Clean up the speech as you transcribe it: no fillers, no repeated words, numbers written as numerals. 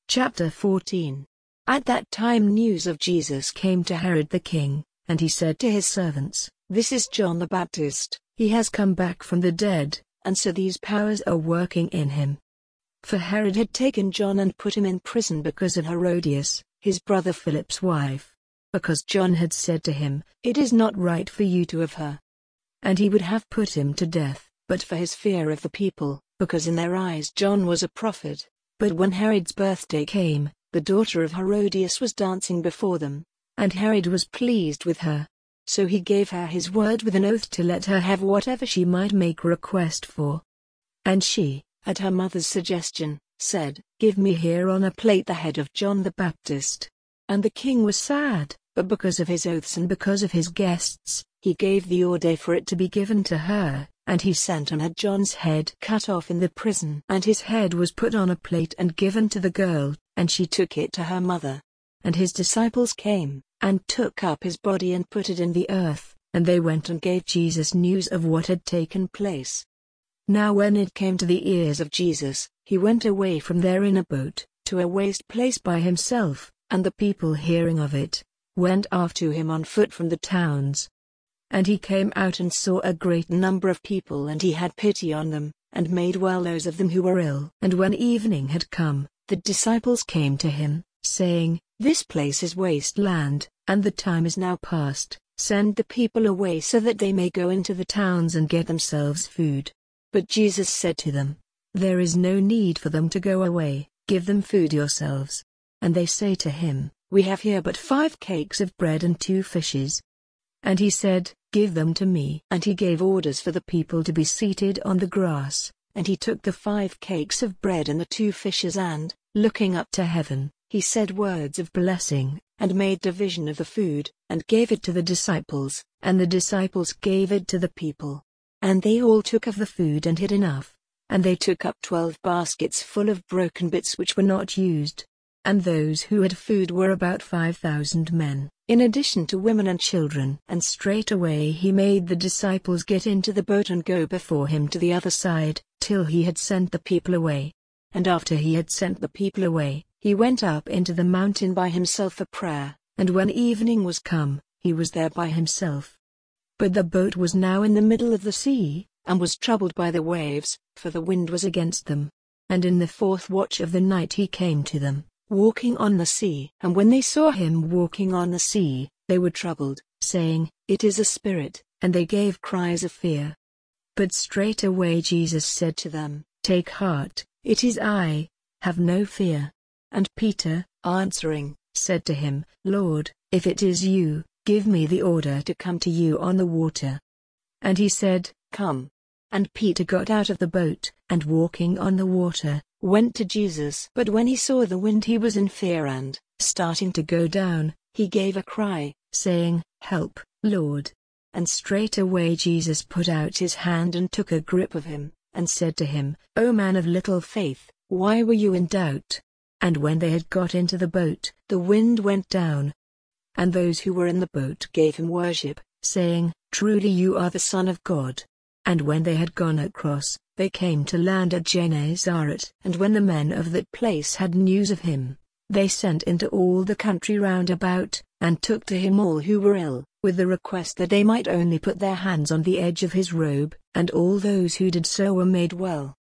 Chapter 14. At that time news of Jesus came to Herod the king, and he said to his servants, "This is John the Baptist, he has come back from the dead, and so these powers are working in him." For Herod had taken John and put him in prison because of Herodias, his brother Philip's wife. Because John had said to him, "It is not right for you to have her." And he would have put him to death, but for his fear of the people, because in their eyes John was a prophet. But when Herod's birthday came, the daughter of Herodias was dancing before them, and Herod was pleased with her. So he gave her his word with an oath to let her have whatever she might make request for. And she, at her mother's suggestion, said, "Give me here on a plate the head of John the Baptist." And the king was sad, but because of his oaths and because of his guests, he gave the order for it to be given to her. And he sent and had John's head cut off in the prison. And his head was put on a plate and given to the girl, and she took it to her mother. And his disciples came, and took up his body and put it in the earth, and they went and gave Jesus news of what had taken place. Now when it came to the ears of Jesus, he went away from there in a boat, to a waste place by himself, and the people hearing of it, went after him on foot from the towns. And he came out and saw a great number of people, and he had pity on them, and made well those of them who were ill. And when evening had come, the disciples came to him, saying, "This place is waste land, and the time is now past. Send the people away so that they may go into the towns and get themselves food." But Jesus said to them, "There is no need for them to go away, give them food yourselves." And they say to him, "We have here but 5 cakes of bread and 2 fishes. And he said, "Give them to me." And he gave orders for the people to be seated on the grass, and he took the 5 cakes of bread and the 2 fishes and, looking up to heaven, he said words of blessing, and made division of the food, and gave it to the disciples, and the disciples gave it to the people. And they all took of the food and had enough. And they took up 12 baskets full of broken bits which were not used. And those who had food were about 5,000 men, in addition to women and children. And straightway he made the disciples get into the boat and go before him to the other side, till he had sent the people away. And after he had sent the people away, he went up into the mountain by himself for prayer, and when evening was come, he was there by himself. But the boat was now in the middle of the sea, and was troubled by the waves, for the wind was against them. And in the 4th watch of the night he came to them, walking on the sea. And when they saw him walking on the sea, they were troubled, saying, "It is a spirit," and they gave cries of fear. But straightway Jesus said to them, "Take heart, it is I, have no fear." And Peter, answering, said to him, "Lord, if it is you, give me the order to come to you on the water." And he said, "Come." And Peter got out of the boat, and walking on the water, went to Jesus. But when he saw the wind he was in fear and, starting to go down, he gave a cry, saying, "Help, Lord." And straightway Jesus put out his hand and took a grip of him, and said to him, "O man of little faith, why were you in doubt?" And when they had got into the boat, the wind went down. And those who were in the boat gave him worship, saying, "Truly you are the Son of God." And when they had gone across, they came to land at Gennesaret. And when the men of that place had news of him, they sent into all the country round about, and took to him all who were ill, with the request that they might only put their hands on the edge of his robe, and all those who did so were made well.